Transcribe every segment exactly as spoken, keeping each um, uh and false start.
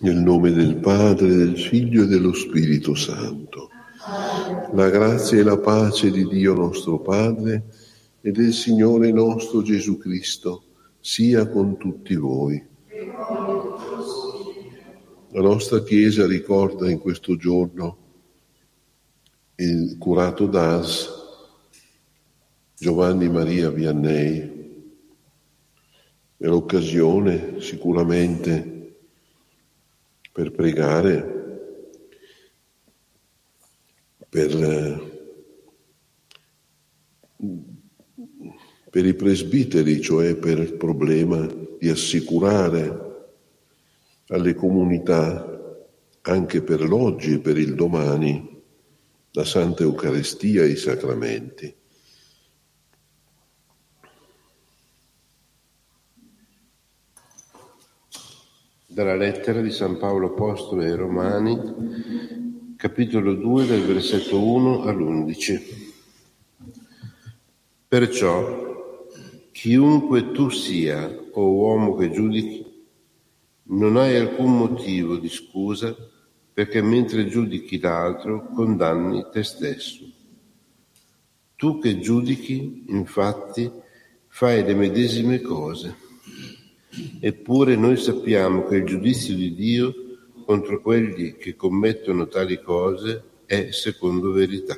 Nel nome del Padre, del Figlio e dello Spirito Santo. La grazia e la pace di Dio nostro Padre e del Signore nostro Gesù Cristo sia con tutti voi. La nostra Chiesa ricorda in questo giorno il curato d'A S Giovanni Maria Vianney. È l'occasione sicuramente per pregare per, per i presbiteri, cioè per il problema di assicurare alle comunità, anche per l'oggi e per il domani, la Santa Eucaristia e i sacramenti. Dalla lettera di San Paolo Apostolo ai Romani, capitolo due, dal versetto uno all'undici. Perciò, chiunque tu sia, o uomo che giudichi, non hai alcun motivo di scusa, perché mentre giudichi l'altro condanni te stesso. Tu che giudichi, infatti, fai le medesime cose. Eppure noi sappiamo che il giudizio di Dio contro quelli che commettono tali cose è secondo verità.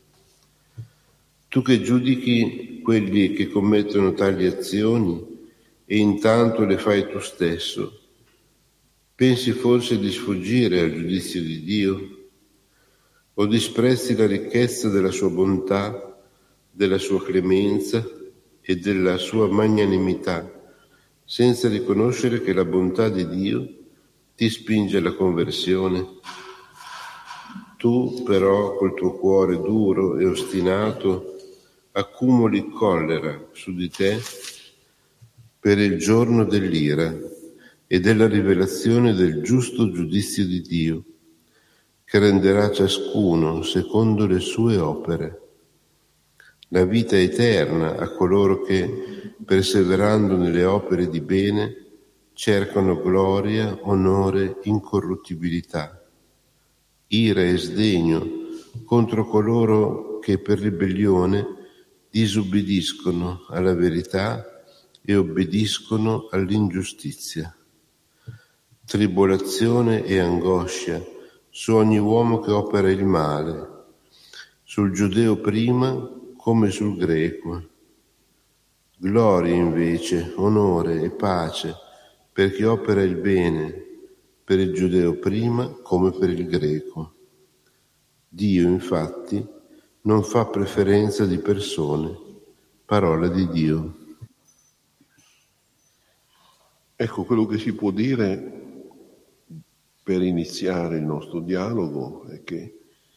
Tu che giudichi quelli che commettono tali azioni e intanto le fai tu stesso, pensi forse di sfuggire al giudizio di Dio? O disprezzi la ricchezza della sua bontà, della sua clemenza e della sua magnanimità, senza riconoscere che la bontà di Dio ti spinge alla conversione? Tu però col tuo cuore duro e ostinato accumuli collera su di te per il giorno dell'ira e della rivelazione del giusto giudizio di Dio, che renderà ciascuno secondo le sue opere. La vita eterna a coloro che, perseverando nelle opere di bene, cercano gloria, onore, incorruttibilità, ira e sdegno contro coloro che per ribellione disubbidiscono alla verità e obbediscono all'ingiustizia. Tribolazione e angoscia su ogni uomo che opera il male, sul giudeo prima come sul greco. Gloria invece, onore e pace per chi opera il bene, per il giudeo prima come per il greco. Dio, infatti, non fa preferenza di persone. Parola di Dio. Ecco quello che si può dire per iniziare il nostro dialogo è che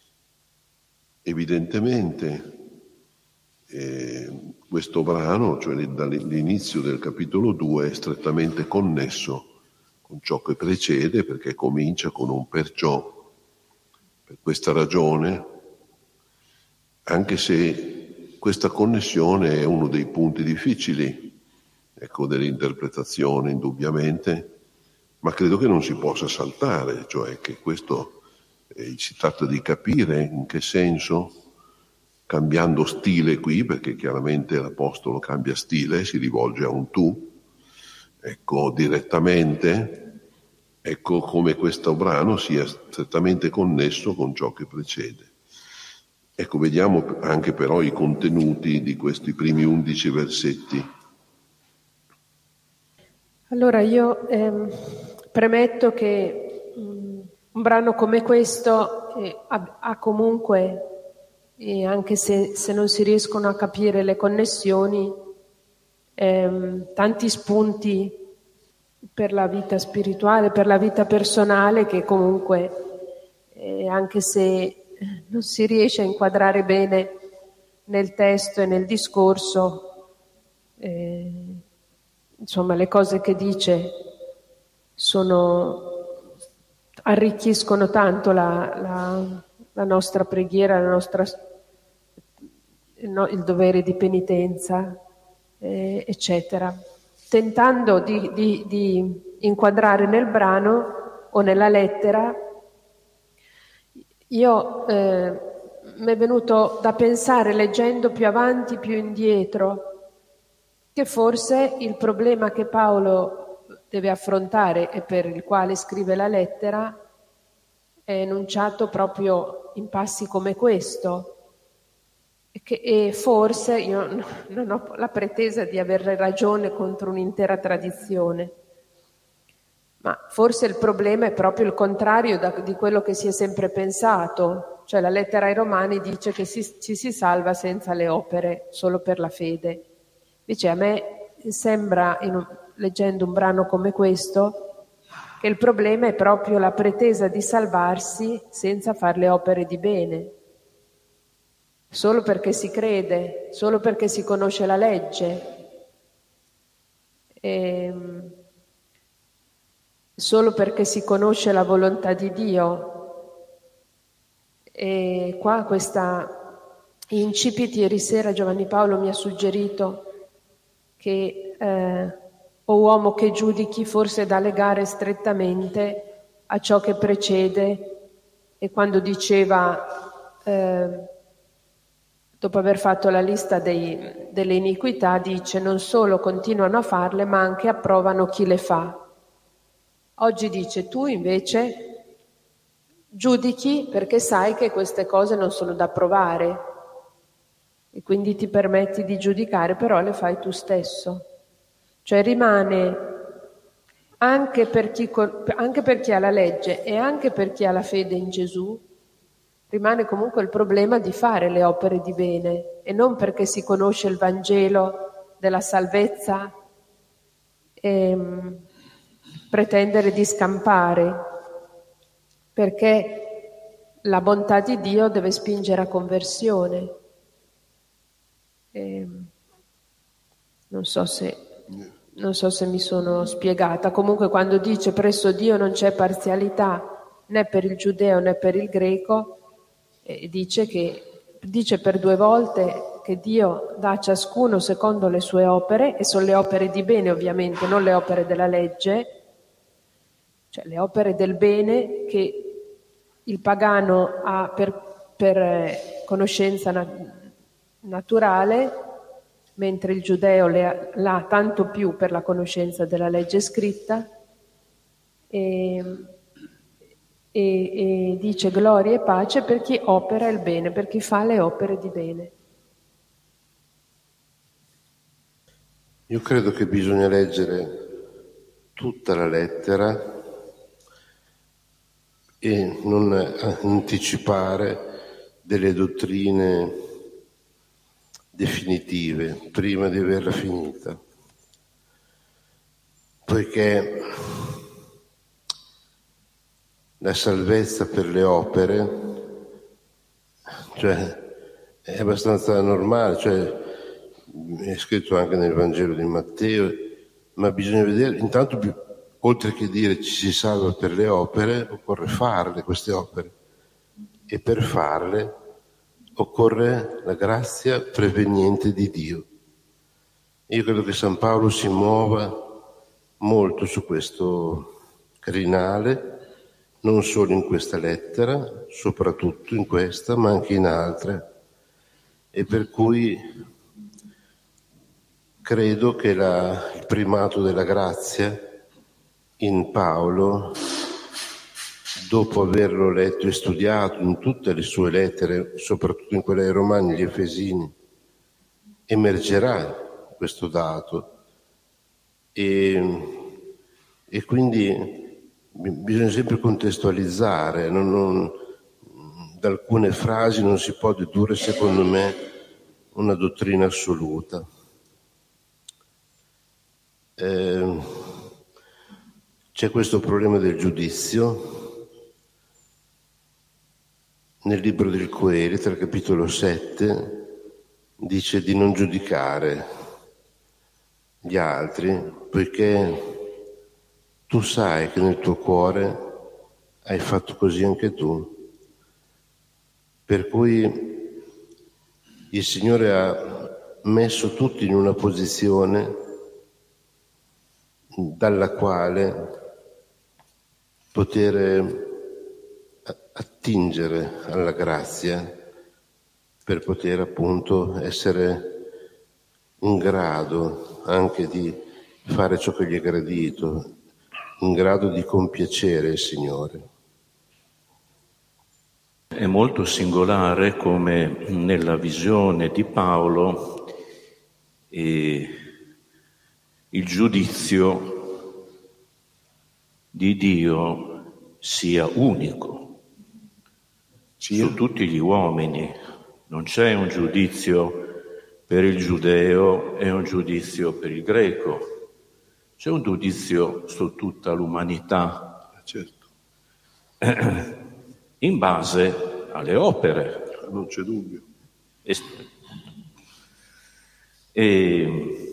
evidentemente eh, questo brano, cioè dall'inizio del capitolo due, è strettamente connesso con ciò che precede, perché comincia con un perciò. Per questa ragione, anche se questa connessione è uno dei punti difficili, ecco, dell'interpretazione indubbiamente, ma credo che non si possa saltare, cioè che questo eh, si tratta di capire in che senso, cambiando stile qui, perché chiaramente l'Apostolo cambia stile, si rivolge a un tu, ecco, direttamente, ecco come questo brano sia strettamente connesso con ciò che precede. Ecco, vediamo anche però i contenuti di questi primi undici versetti. Allora io ehm, premetto che mh, un brano come questo eh, ha, ha comunque, eh, anche se, se non si riescono a capire le connessioni, ehm, tanti spunti per la vita spirituale, per la vita personale, che comunque, eh, anche se non si riesce a inquadrare bene nel testo e nel discorso, eh, insomma le cose che dice sono, arricchiscono tanto la, la, la nostra preghiera, la nostra, no, il dovere di penitenza, eh, eccetera. Tentando di, di, di inquadrare nel brano o nella lettera, io eh, mi è venuto da pensare, leggendo più avanti, più indietro, che forse il problema che Paolo deve affrontare e per il quale scrive la lettera è enunciato proprio in passi come questo. E, che, e forse io non ho la pretesa di avere ragione contro un'intera tradizione, ma forse il problema è proprio il contrario da, di quello che si è sempre pensato. Cioè la lettera ai Romani dice che si, ci si salva senza le opere, solo per la fede. Invece a me sembra, in un, leggendo un brano come questo, che il problema è proprio la pretesa di salvarsi senza fare le opere di bene, solo perché si crede, solo perché si conosce la legge, e, solo perché si conosce la volontà di Dio. E qua questa incipit, ieri sera Giovanni Paolo mi ha suggerito che eh, o uomo che giudichi forse da legare strettamente a ciò che precede, e quando diceva eh, dopo aver fatto la lista dei, delle iniquità, dice non solo continuano a farle ma anche approvano chi le fa. Oggi dice tu invece giudichi perché sai che queste cose non sono da provare e quindi ti permetti di giudicare, però le fai tu stesso. Cioè rimane anche per chi, anche per chi ha la legge e anche per chi ha la fede in Gesù, rimane comunque il problema di fare le opere di bene, e non perché si conosce il Vangelo della salvezza e pretendere di scampare, perché la bontà di Dio deve spingere a conversione. E non so se non so se mi sono spiegata. Comunque quando dice presso Dio non c'è parzialità né per il giudeo né per il greco, eh, dice che dice per due volte che Dio dà a ciascuno secondo le sue opere, e sono le opere di bene ovviamente, non le opere della legge, cioè le opere del bene che il pagano ha per, per conoscenza na- naturale, mentre il giudeo le, l'ha tanto più per la conoscenza della legge scritta, e, e, e dice gloria e pace per chi opera il bene, per chi fa le opere di bene. Io credo che bisogna leggere tutta la lettera e non anticipare delle dottrine definitive prima di averla finita, poiché la salvezza per le opere, cioè, è abbastanza normale, cioè è scritto anche nel Vangelo di Matteo, ma bisogna vedere, intanto, oltre che dire ci si salva per le opere, occorre farle queste opere, e per farle occorre la grazia preveniente di Dio. Io credo che San Paolo si muova molto su questo crinale, non solo in questa lettera, soprattutto in questa, ma anche in altre, e per cui credo che la, il primato della grazia in Paolo, dopo averlo letto e studiato in tutte le sue lettere, soprattutto in quelle ai Romani e agli Efesini, emergerà questo dato. E, e quindi bisogna sempre contestualizzare, non, non, da alcune frasi non si può dedurre, secondo me, una dottrina assoluta. Eh, c'è questo problema del giudizio. Nel libro del Coelet, al capitolo sette, dice di non giudicare gli altri, poiché tu sai che nel tuo cuore hai fatto così anche tu. Per cui il Signore ha messo tutti in una posizione dalla quale poter attingere alla grazia per poter appunto essere in grado anche di fare ciò che gli è gradito, in grado di compiacere il Signore. È molto singolare come nella visione di Paolo eh, il giudizio di Dio sia unico sì. su tutti gli uomini. Non c'è un giudizio per il giudeo e un giudizio per il greco. C'è un giudizio su tutta l'umanità. Certo. In base alle opere. Non c'è dubbio. E, e,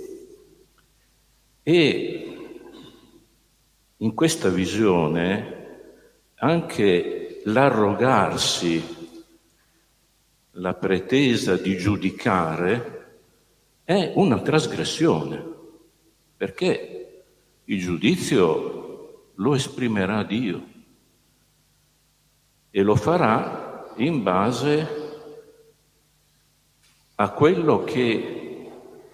e in questa visione anche l'arrogarsi, la pretesa di giudicare è una trasgressione, perché il giudizio lo esprimerà Dio e lo farà in base a quello che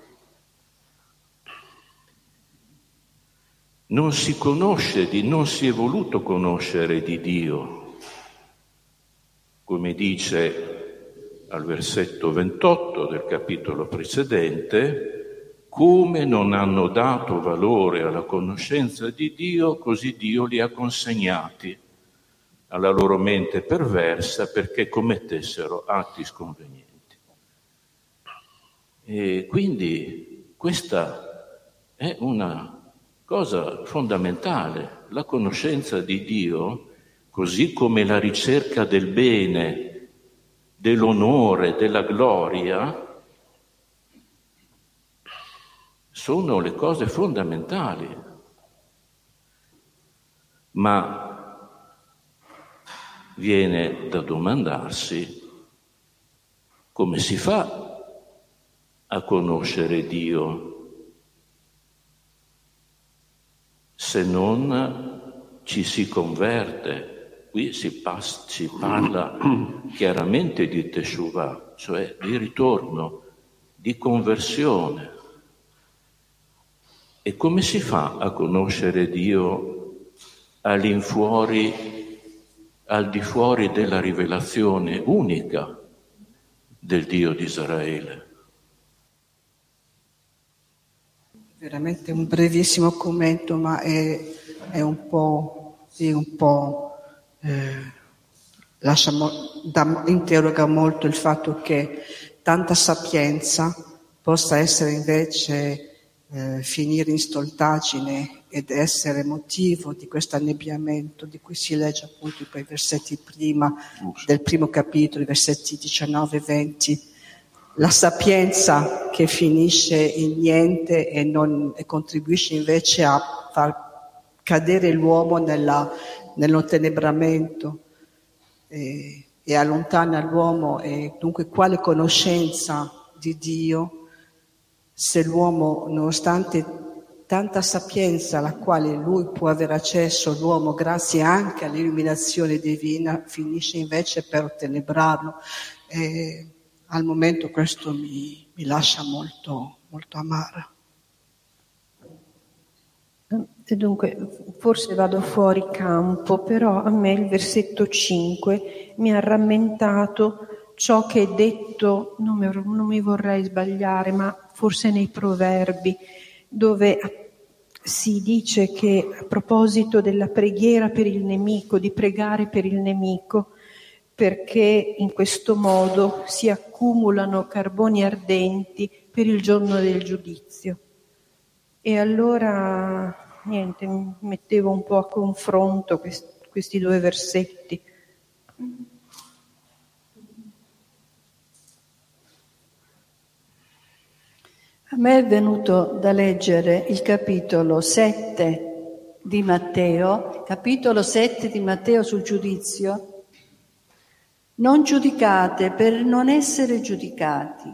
non si conosce, di, non si è voluto conoscere di Dio, come dice al versetto ventotto del capitolo precedente, come non hanno dato valore alla conoscenza di Dio, così Dio li ha consegnati alla loro mente perversa perché commettessero atti sconvenienti. E quindi questa è una cosa fondamentale. La conoscenza di Dio, così come la ricerca del bene, dell'onore, della gloria, sono le cose fondamentali. Ma viene da domandarsi come si fa a conoscere Dio se non ci si converte. Qui si, pas- si parla chiaramente di teshuvah, cioè di ritorno, di conversione. E come si fa a conoscere Dio all'infuori, al di fuori della rivelazione unica del Dio di Israele? Veramente un brevissimo commento, ma è, è un po', sì, un po' Eh, lascia mo- da, interroga molto il fatto che tanta sapienza possa essere invece eh, finire in stoltaggine ed essere motivo di questo annebbiamento di cui si legge appunto in quei versetti prima del primo capitolo, i versetti diciannove e venti. La sapienza che finisce in niente e, non, e contribuisce invece a far cadere l'uomo nella nell'ottenebramento e, e allontana l'uomo, e dunque quale conoscenza di Dio se l'uomo, nonostante tanta sapienza alla quale lui può avere accesso, l'uomo grazie anche all'illuminazione divina finisce invece per ottenebrarlo. E al momento questo mi, mi lascia molto, molto amara. E dunque, forse vado fuori campo, però a me il versetto cinque mi ha rammentato ciò che è detto, non mi, non mi vorrei sbagliare, ma forse nei Proverbi, dove si dice che a proposito della preghiera per il nemico, di pregare per il nemico, perché in questo modo si accumulano carboni ardenti per il giorno del giudizio. E allora... Niente, mi mettevo un po' a confronto quest- questi due versetti. A me è venuto da leggere il capitolo sette di Matteo, capitolo sette di Matteo sul giudizio. Non giudicate per non essere giudicati,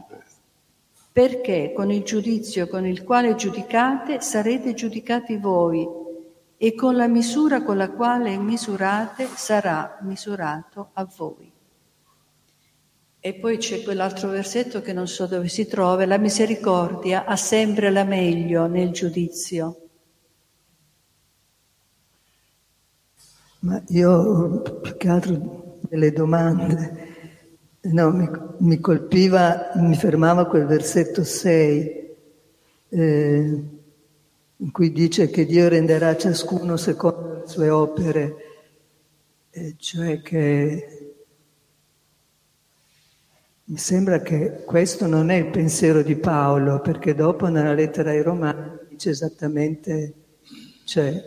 perché con il giudizio con il quale giudicate sarete giudicati voi e con la misura con la quale misurate sarà misurato a voi. E poi c'è quell'altro versetto che non so dove si trova: la misericordia ha sempre la meglio nel giudizio. Ma io più che altro delle domande, no, mi, mi colpiva, mi fermava quel versetto sei, eh, in cui dice che Dio renderà a ciascuno secondo le sue opere, eh, cioè che mi sembra che questo non è il pensiero di Paolo, perché dopo nella lettera ai Romani dice esattamente, cioè,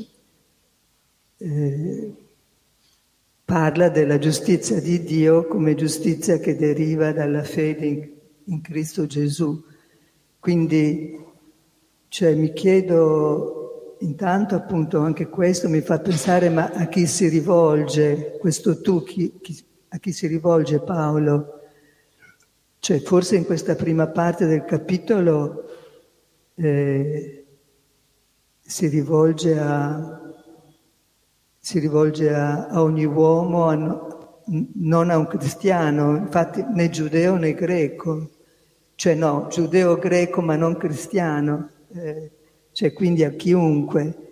eh, parla della giustizia di Dio come giustizia che deriva dalla fede in, in Cristo Gesù. Quindi, cioè, mi chiedo, intanto appunto anche questo mi fa pensare, ma a chi si rivolge questo tu, chi, chi, a chi si rivolge Paolo? Cioè, forse in questa prima parte del capitolo eh, si rivolge a si rivolge a, a ogni uomo, a no, non a un cristiano, infatti né giudeo né greco, cioè no, giudeo-greco ma non cristiano, eh, cioè quindi a chiunque.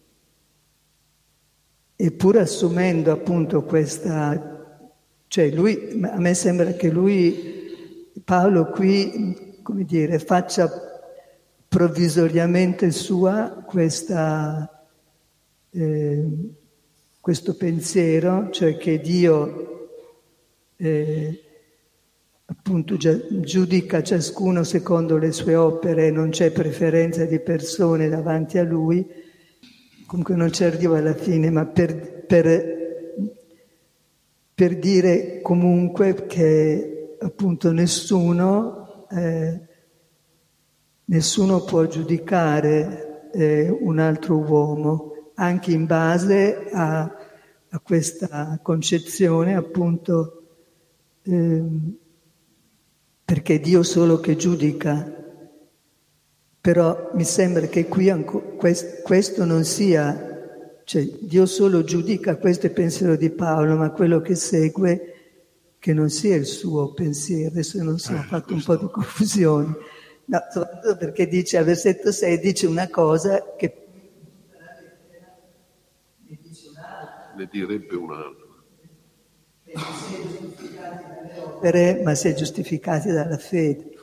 Eppure assumendo appunto questa, cioè lui, a me sembra che lui, Paolo qui, come dire, faccia provvisoriamente sua questa... Eh, questo pensiero, cioè che Dio eh, appunto giudica ciascuno secondo le sue opere, non c'è preferenza di persone davanti a lui, comunque non ci arrivo alla fine, ma per, per, per dire comunque che appunto nessuno, eh, nessuno può giudicare eh, un altro uomo, anche in base a, a questa concezione appunto ehm, perché è Dio solo che giudica. Però mi sembra che qui anco, quest, questo non sia, cioè Dio solo giudica, questo è il pensiero di Paolo, ma quello che segue che non sia il suo pensiero. Adesso non so, ho fatto un po' di confusione, no, soprattutto perché dice al versetto sei dice una cosa che ne direbbe un altro. Ma si è giustificati dalla fede.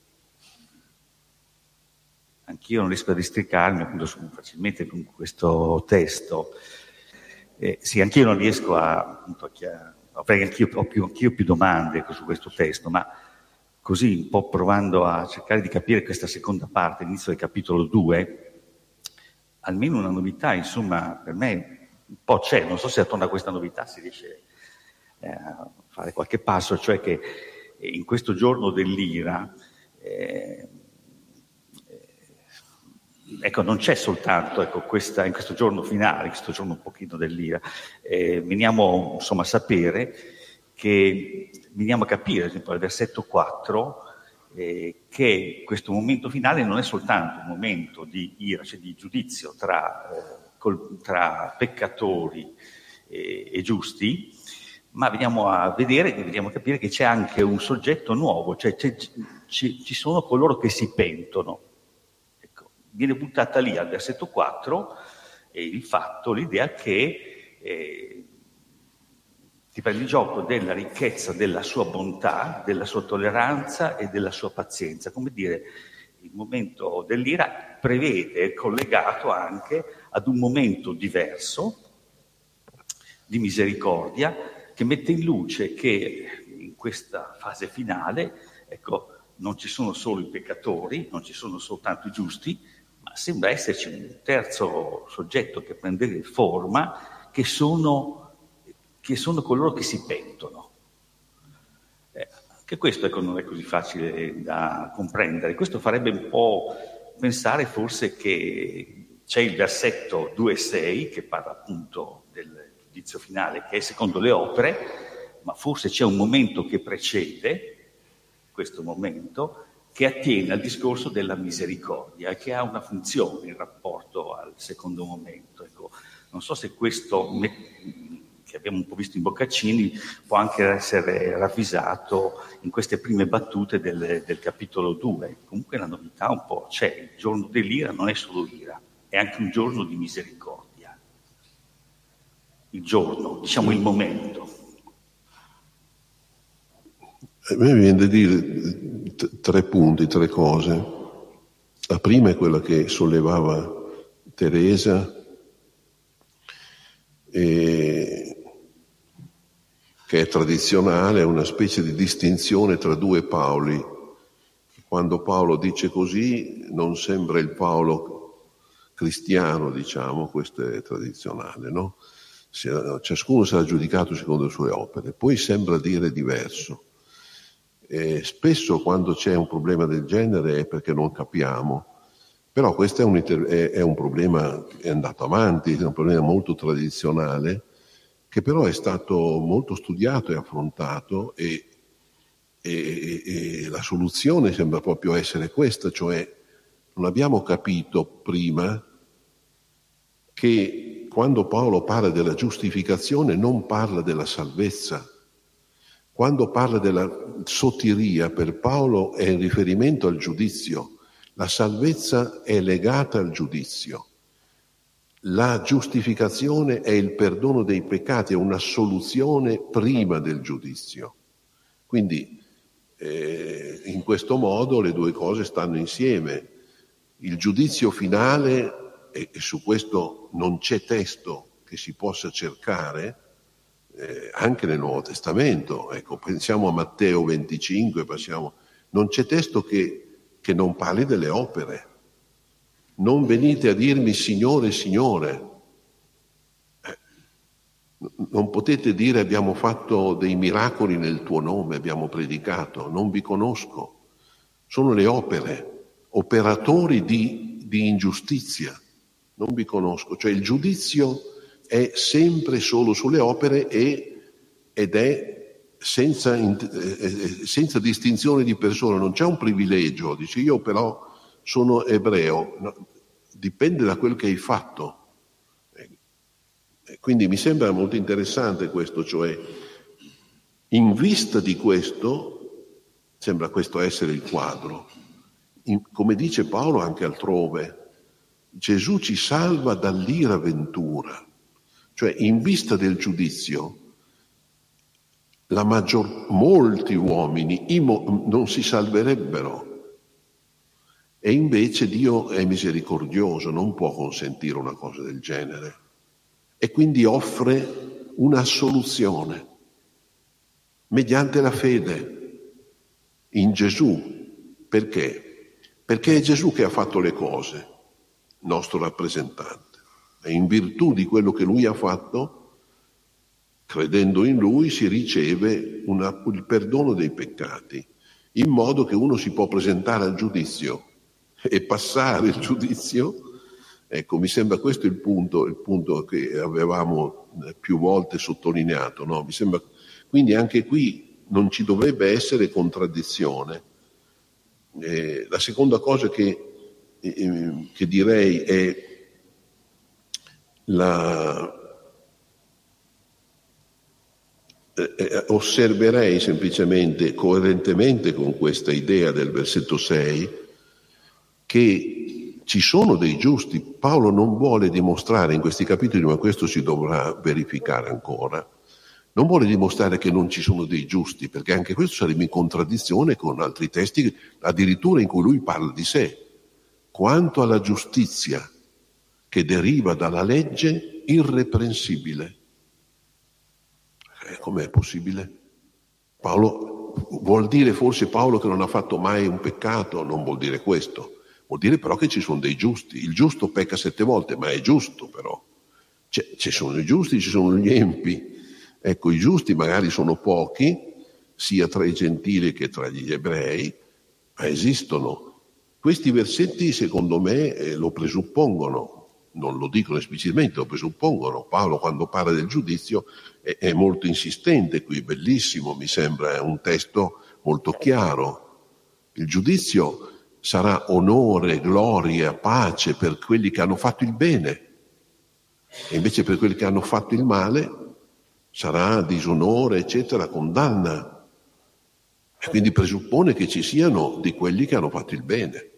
Anch'io non riesco a districarmi appunto facilmente con questo testo. Eh, sì, anch'io non riesco a, appunto, a chiar... perché anch'io ho più, anch'io più domande su questo testo, ma così un po' provando a cercare di capire questa seconda parte, l'inizio del capitolo due, almeno una novità, insomma, per me un po' c'è, non so se attorno a questa novità si riesce eh, a fare qualche passo, cioè che in questo giorno dell'ira, eh, ecco, non c'è soltanto ecco, questa, in questo giorno finale, in questo giorno un pochino dell'ira, eh, veniamo insomma a sapere che, veniamo a capire, ad esempio al versetto quattro, eh, che questo momento finale non è soltanto un momento di ira, cioè di giudizio tra... Eh, Col, tra peccatori e, e giusti, ma veniamo a vedere, veniamo a capire che c'è anche un soggetto nuovo, cioè c'è, ci, ci sono coloro che si pentono. Ecco, viene buttata lì al versetto quattro eh, il fatto, l'idea che eh, ti prendi gioco della ricchezza della sua bontà, della sua tolleranza e della sua pazienza, come dire, il momento dell'ira prevede, è collegato anche ad un momento diverso di misericordia che mette in luce che in questa fase finale, ecco, non ci sono solo i peccatori, non ci sono soltanto i giusti, ma sembra esserci un terzo soggetto che prende forma, che sono, che sono coloro che si pentono. Eh, Che questo ecco, non è così facile da comprendere. Questo farebbe un po' pensare forse che c'è il versetto due sei che parla appunto del giudizio finale, che è secondo le opere, ma forse c'è un momento che precede questo momento, che attiene al discorso della misericordia e che ha una funzione in rapporto al secondo momento. Ecco, non so se questo, che abbiamo un po' visto in Boccaccini, può anche essere ravvisato in queste prime battute del, del capitolo due. Comunque la novità un po' c'è, il giorno dell'ira non è solo ira, è anche un giorno di misericordia. Il giorno, diciamo il momento. A me viene da dire t- tre punti, tre cose. La prima è quella che sollevava Teresa, e che è tradizionale, è una specie di distinzione tra due Paoli. Quando Paolo dice così non sembra il Paolo cristiano, diciamo, questo è tradizionale, no? Ciascuno sarà giudicato secondo le sue opere, poi sembra dire diverso. E spesso quando c'è un problema del genere è perché non capiamo, però questo è un, è, è un problema che è andato avanti, è un problema molto tradizionale, che però è stato molto studiato e affrontato, e, e, e la soluzione sembra proprio essere questa, cioè non abbiamo capito prima che quando Paolo parla della giustificazione non parla della salvezza. Quando parla della sotiria, per Paolo è in riferimento al giudizio. La salvezza è legata al giudizio. La giustificazione è il perdono dei peccati, è una soluzione prima del giudizio. Quindi eh, in questo modo le due cose stanno insieme. Il giudizio finale, e, e su questo non c'è testo che si possa cercare, Eh, anche nel Nuovo Testamento, ecco, pensiamo a Matteo venticinque, passiamo, non c'è testo che, che non parli delle opere. Non venite a dirmi Signore, Signore. Eh, non potete dire abbiamo fatto dei miracoli nel tuo nome, abbiamo predicato, non vi conosco. Sono le opere, operatori di, di ingiustizia, non vi conosco. Cioè il giudizio è sempre solo sulle opere e, ed è senza, eh, senza distinzione di persone, non c'è un privilegio, dice io però sono ebreo, no, dipende da quel che hai fatto. E quindi mi sembra molto interessante questo, cioè in vista di questo, sembra questo essere il quadro, in, come dice Paolo anche altrove, Gesù ci salva dall'ira ventura. Cioè, in vista del giudizio, la maggior, molti uomini imo, non si salverebbero. E invece Dio è misericordioso, non può consentire una cosa del genere. E quindi offre una soluzione mediante la fede in Gesù. Perché? Perché è Gesù che ha fatto le cose, nostro rappresentante. E in virtù di quello che lui ha fatto, credendo in lui, si riceve una, il perdono dei peccati, in modo che uno si può presentare al giudizio e passare il giudizio. Ecco, mi sembra questo il punto, il punto che avevamo più volte sottolineato, no? Mi sembra, quindi anche qui non ci dovrebbe essere contraddizione. Eh, la seconda cosa che, eh, che direi è La, eh, osserverei semplicemente, coerentemente con questa idea del versetto sei, che ci sono dei giusti. Paolo non vuole dimostrare in questi capitoli, ma questo si dovrà verificare ancora, non vuole dimostrare che non ci sono dei giusti, perché anche questo sarebbe in contraddizione con altri testi, addirittura in cui lui parla di sé. Quanto alla giustizia che deriva dalla legge irreprensibile. Eh, com'è possibile? Paolo vuol dire forse Paolo che non ha fatto mai un peccato? Non vuol dire questo. Vuol dire però che ci sono dei giusti. Il giusto pecca sette volte, ma è giusto però. C'è, ci sono i giusti, ci sono gli empi. Ecco, i giusti magari sono pochi, sia tra i gentili che tra gli ebrei, ma esistono. Questi versetti, secondo me, eh, lo presuppongono. Non lo dicono esplicitamente, lo presuppongono. Paolo, quando parla del giudizio, è, è molto insistente qui, bellissimo, mi sembra, è un testo molto chiaro. Il giudizio sarà onore, gloria, pace per quelli che hanno fatto il bene, e invece per quelli che hanno fatto il male sarà disonore, eccetera, condanna. E quindi presuppone che ci siano di quelli che hanno fatto il bene,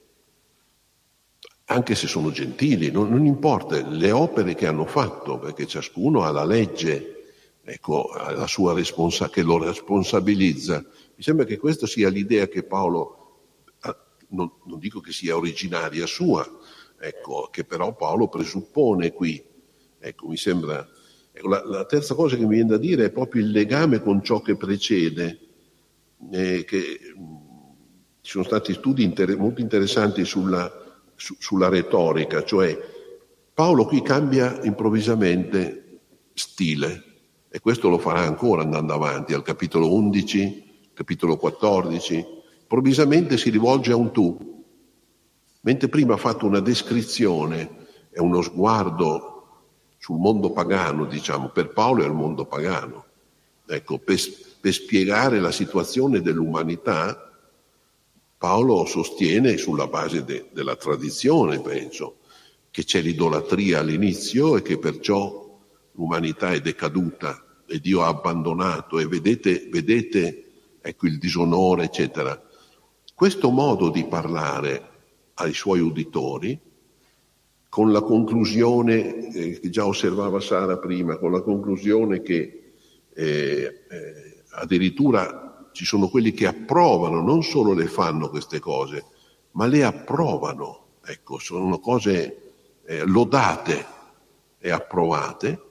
anche se sono gentili, non, non importa le opere che hanno fatto, perché ciascuno ha la legge, ecco, ha la sua responsa- che lo responsabilizza. Mi sembra che questa sia l'idea che Paolo, non, non dico che sia originaria sua, ecco, che però Paolo presuppone qui. Ecco, mi sembra. Ecco, la, la terza cosa che mi viene da dire è proprio il legame con ciò che precede, eh, che mh, ci sono stati studi inter- molto interessanti sulla, su, sulla retorica, cioè Paolo qui cambia improvvisamente stile, e questo lo farà ancora andando avanti, al capitolo undici, capitolo quattordici, improvvisamente si rivolge a un tu, mentre prima ha fatto una descrizione e uno sguardo sul mondo pagano, diciamo, per Paolo è il mondo pagano. Ecco, per, per spiegare la situazione dell'umanità, Paolo sostiene, sulla base de, della tradizione, penso, che c'è l'idolatria all'inizio e che perciò l'umanità è decaduta e Dio ha abbandonato, e vedete, vedete, ecco, il disonore, eccetera. Questo modo di parlare ai suoi uditori, con la conclusione, eh, che già osservava Sara prima, con la conclusione che eh, eh, addirittura ci sono quelli che approvano, non solo le fanno queste cose, ma le approvano, ecco, sono cose eh, lodate e approvate.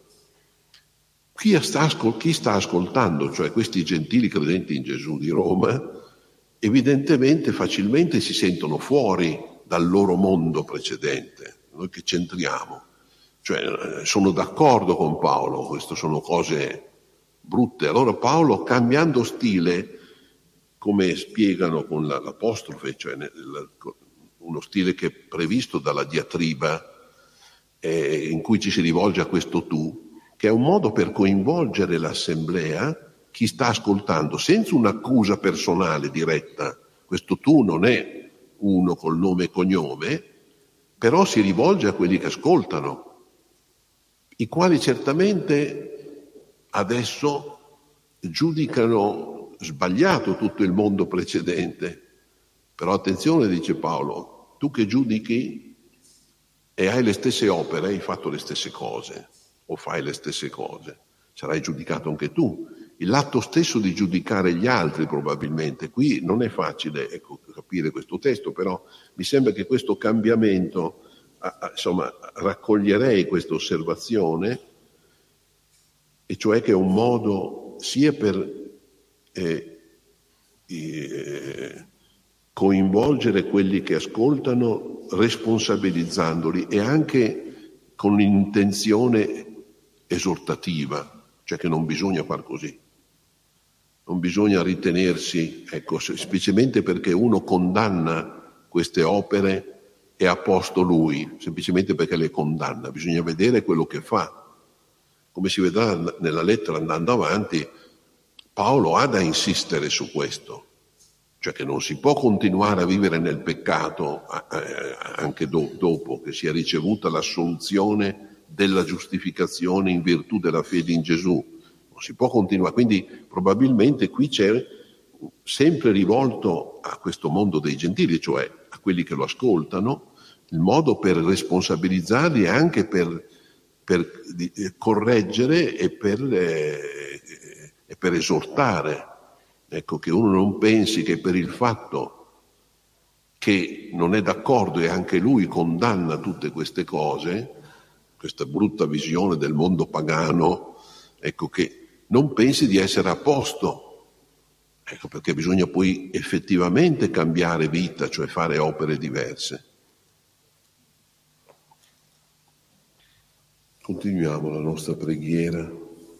Chi sta, chi sta ascoltando, cioè questi gentili credenti in Gesù di Roma, evidentemente facilmente si sentono fuori dal loro mondo precedente. Noi che c'entriamo? Cioè, sono d'accordo con Paolo, queste sono cose brutte. Allora Paolo, cambiando stile, come spiegano con la, l'apostrofe, cioè nel, uno stile che è previsto dalla diatriba, eh, in cui ci si rivolge a questo tu, che è un modo per coinvolgere l'assemblea, chi sta ascoltando, senza un'accusa personale diretta. Questo tu non è uno col nome e cognome, però si rivolge a quelli che ascoltano, i quali certamente adesso giudicano sbagliato tutto il mondo precedente. Però attenzione, dice Paolo, tu che giudichi e hai le stesse opere, hai fatto le stesse cose, o fai le stesse cose, sarai giudicato anche tu. L'atto stesso di giudicare gli altri, probabilmente, qui non è facile, ecco, capire questo testo, però mi sembra che questo cambiamento, insomma, raccoglierei questa osservazione, e cioè che è un modo sia per eh, eh, coinvolgere quelli che ascoltano, responsabilizzandoli, e anche con l'intenzione esortativa, cioè che non bisogna far così. Non bisogna ritenersi, ecco, semplicemente perché uno condanna queste opere è a posto lui, semplicemente perché le condanna. Bisogna vedere quello che fa. Come si vedrà nella lettera andando avanti, Paolo ha da insistere su questo, cioè che non si può continuare a vivere nel peccato anche do- dopo che si è ricevuta l'assoluzione della giustificazione in virtù della fede in Gesù. Non si può continuare, quindi probabilmente qui c'è sempre rivolto a questo mondo dei gentili, cioè a quelli che lo ascoltano, il modo per responsabilizzarli e anche per, per correggere e per, eh, e per esortare. Ecco, che uno non pensi che per il fatto che non è d'accordo e anche lui condanna tutte queste cose, questa brutta visione del mondo pagano, ecco, che non pensi di essere a posto, ecco, perché bisogna poi effettivamente cambiare vita, cioè fare opere diverse. Continuiamo la nostra preghiera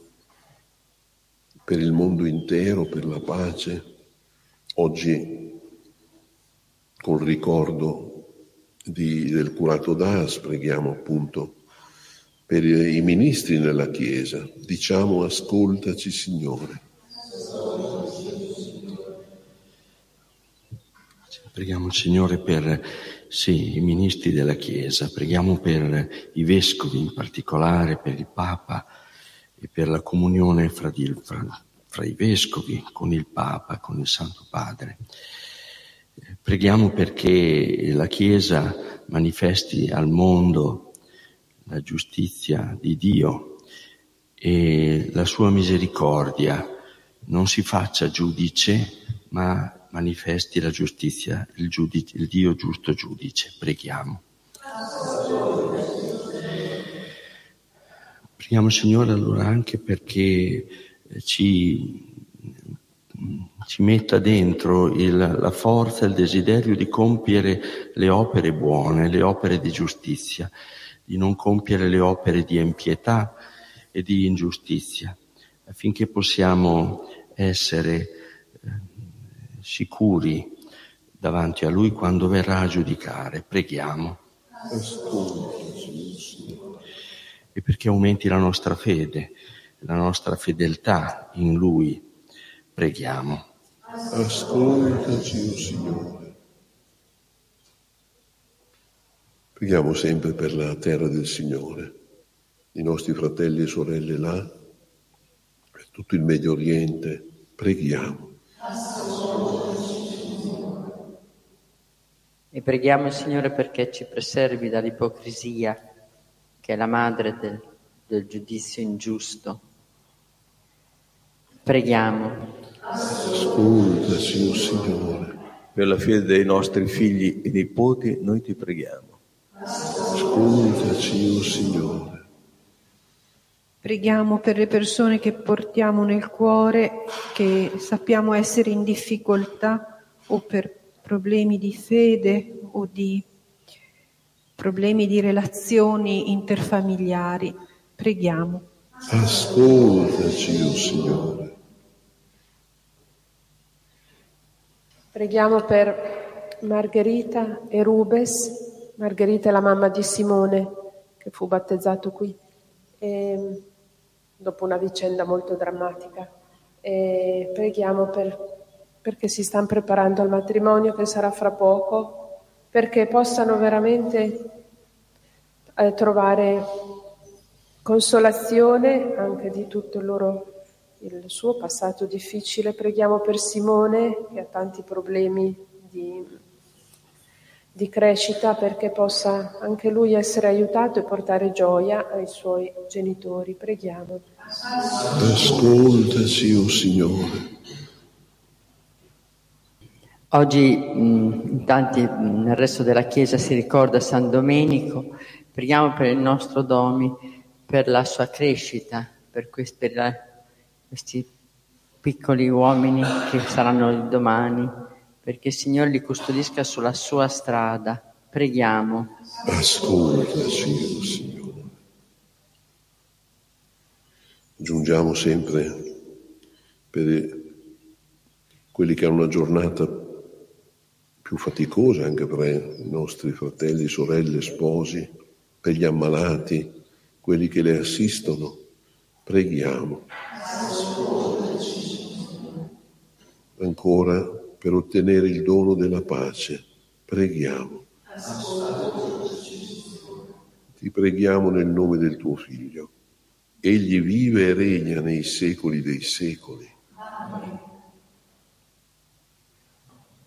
per il mondo intero, per la pace. Oggi, col ricordo di, del curato d'Ars, preghiamo appunto per i ministri nella Chiesa. Diciamo: ascoltaci, Signore. Preghiamo, Signore, per sì, i ministri della Chiesa, preghiamo per i vescovi in particolare, per il Papa e per la comunione fra, di, fra, fra i vescovi, con il Papa, con il Santo Padre. Preghiamo perché la Chiesa manifesti al mondo la giustizia di Dio e la sua misericordia, non si faccia giudice, ma manifesti la giustizia, il, giudice, il Dio giusto giudice. Preghiamo. Preghiamo, Signore, allora anche perché ci, ci metta dentro il, la forza e il desiderio di compiere le opere buone, le opere di giustizia, di non compiere le opere di impietà e di ingiustizia, affinché possiamo essere eh, sicuri davanti a Lui quando verrà a giudicare. Preghiamo. E perché aumenti la nostra fede, la nostra fedeltà in Lui. Preghiamo. Ascoltaci, o Signore. Preghiamo sempre per la terra del Signore, i nostri fratelli e sorelle là, per tutto il Medio Oriente. Preghiamo. E preghiamo il Signore perché ci preservi dall'ipocrisia, che è la madre del, del giudizio ingiusto. Preghiamo. Ascoltaci, o Signore. Per la fede dei nostri figli e nipoti, noi ti preghiamo. Ascoltaci, o Signore. Preghiamo per le persone che portiamo nel cuore, che sappiamo essere in difficoltà o per problemi di fede o di problemi di relazioni interfamiliari. Preghiamo. Ascoltaci, o Signore. Preghiamo per Margherita e Rubes. Margherita è la mamma di Simone, che fu battezzato qui, e, dopo una vicenda molto drammatica. E preghiamo per, perché si stanno preparando al matrimonio che sarà fra poco, perché possano veramente eh, trovare consolazione anche di tutto il loro il suo passato difficile. Preghiamo per Simone, che ha tanti problemi di, di crescita, perché possa anche lui essere aiutato e portare gioia ai suoi genitori. Preghiamo. Ascoltaci, o Signore. Oggi mh, in tanti mh, nel resto della Chiesa si ricorda San Domenico. Preghiamo per il nostro Domi, per la sua crescita, per, questi, per la, questi piccoli uomini che saranno il domani, perché il Signore li custodisca sulla sua strada. Preghiamo. Ascoltaci, o Signore. Giungiamo sempre per quelli che hanno una giornata più faticosa, anche per i nostri fratelli, sorelle, sposi, per gli ammalati, quelli che le assistono. Preghiamo. Ancora per ottenere il dono della pace. Preghiamo. Ti preghiamo nel nome del tuo Figlio. Egli vive e regna nei secoli dei secoli.